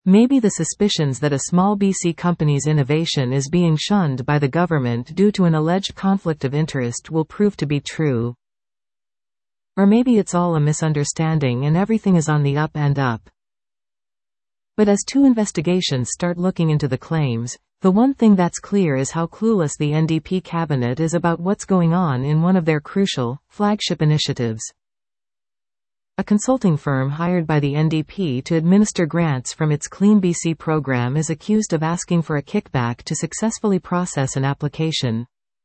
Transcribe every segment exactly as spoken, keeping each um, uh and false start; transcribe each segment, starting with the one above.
Maybe the suspicions that a small B C company's innovation is being shunned by the government due to an alleged conflict of interest will prove to be true. Or maybe it's all a misunderstanding and everything is on the up and up. But as two investigations start looking into the claims, the one thing that's clear is how clueless the N D P cabinet is about what's going on in one of their crucial, flagship initiatives. A consulting firm hired by the N D P to administer grants from its Clean B C program is accused of asking for a kickback to successfully process an application.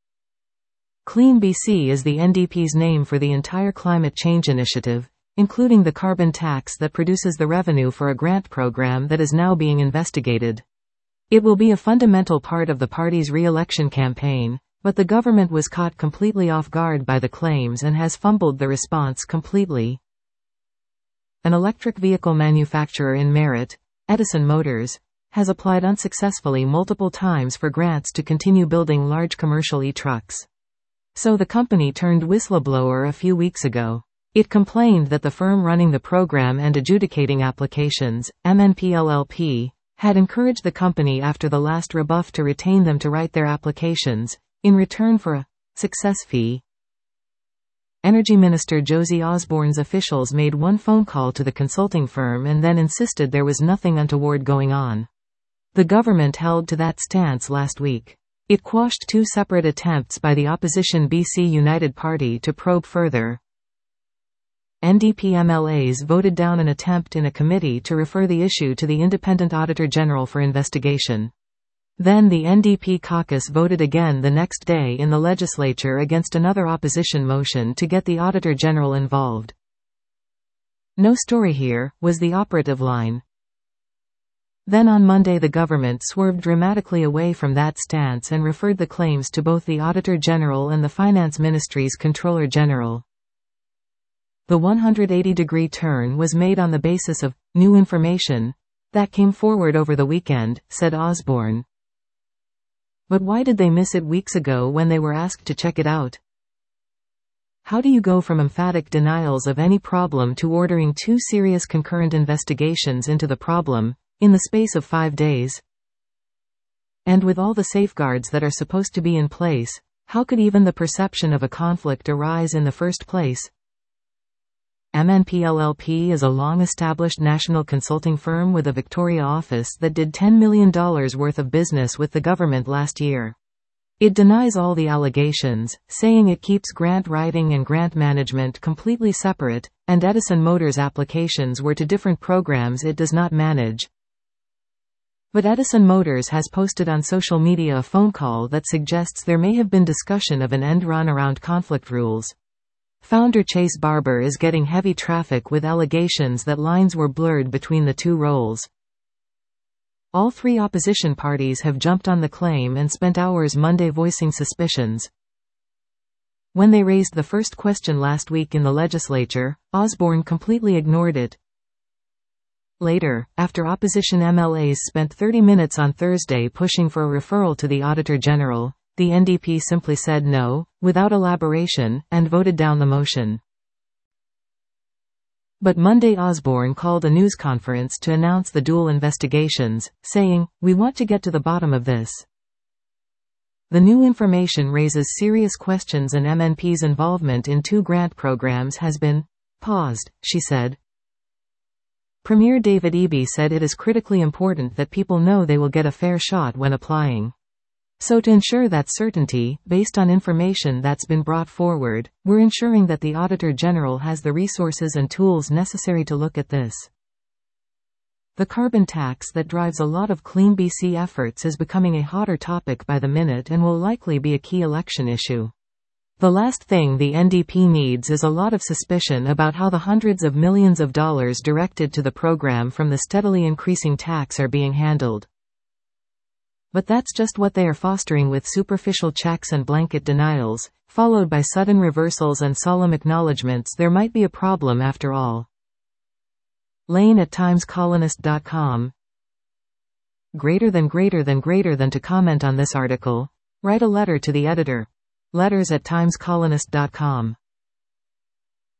Clean B C is the N D P's name for the entire climate change initiative, including the carbon tax that produces the revenue for a grant program that is now being investigated. It will be a fundamental part of the party's re-election campaign, but the government was caught completely off guard by the claims and has fumbled the response completely. An electric vehicle manufacturer in Merritt, Edison Motors, has applied unsuccessfully multiple times for grants to continue building large commercial e-trucks. So the company turned whistleblower a few weeks ago. It complained that the firm running the program and adjudicating applications, M N P L L P, had encouraged the company after the last rebuff to retain them to write their applications, in return for a success fee. Energy Minister Josie Osborne's officials made one phone call to the consulting firm and then insisted there was nothing untoward going on. The government held to that stance last week. It quashed two separate attempts by the opposition B C United Party to probe further. N D P M L As voted down an attempt in a committee to refer the issue to the Independent Auditor General for investigation. Then the N D P caucus voted again the next day in the legislature against another opposition motion to get the Auditor General involved. No story here, was the operative line. Then on Monday the government swerved dramatically away from that stance and referred the claims to both the Auditor General and the Finance Ministry's Controller General. The one hundred eighty degree turn was made on the basis of new information that came forward over the weekend, said Osborne. But why did they miss it weeks ago when they were asked to check it out? How do you go from emphatic denials of any problem to ordering two serious concurrent investigations into the problem, in the space of five days? And with all the safeguards that are supposed to be in place, how could even the perception of a conflict arise in the first place? M N P L L P is a long-established national consulting firm with a Victoria office that did ten million dollars worth of business with the government last year. It denies all the allegations, saying it keeps grant writing and grant management completely separate, and Edison Motors applications were to different programs it does not manage. But Edison Motors has posted on social media a phone call that suggests there may have been discussion of an end run around conflict rules. Founder Chase Barber is getting heavy traffic with allegations that lines were blurred between the two roles. All three opposition parties have jumped on the claim and spent hours Monday voicing suspicions. When they raised the first question last week in the legislature, Osborne completely ignored it. Later, after opposition M L As spent thirty minutes on Thursday pushing for a referral to the Auditor General, the N D P simply said no, without elaboration, and voted down the motion. But Monday Osborne called a news conference to announce the dual investigations, saying, "We want to get to the bottom of this." The new information raises serious questions and M N P's involvement in two grant programs has been paused, she said. Premier David Eby said it is critically important that people know they will get a fair shot when applying. So to ensure that certainty, based on information that's been brought forward, we're ensuring that the Auditor General has the resources and tools necessary to look at this. The carbon tax that drives a lot of Clean B C efforts is becoming a hotter topic by the minute and will likely be a key election issue. The last thing the N D P needs is a lot of suspicion about how the hundreds of millions of dollars directed to the program from the steadily increasing tax are being handled. But that's just what they are fostering with superficial checks and blanket denials, followed by sudden reversals and solemn acknowledgements there might be a problem after all. Lane at times colonist dot com. Greater than greater than greater than to comment on this article, write a letter to the editor. Letters at times colonist dot com.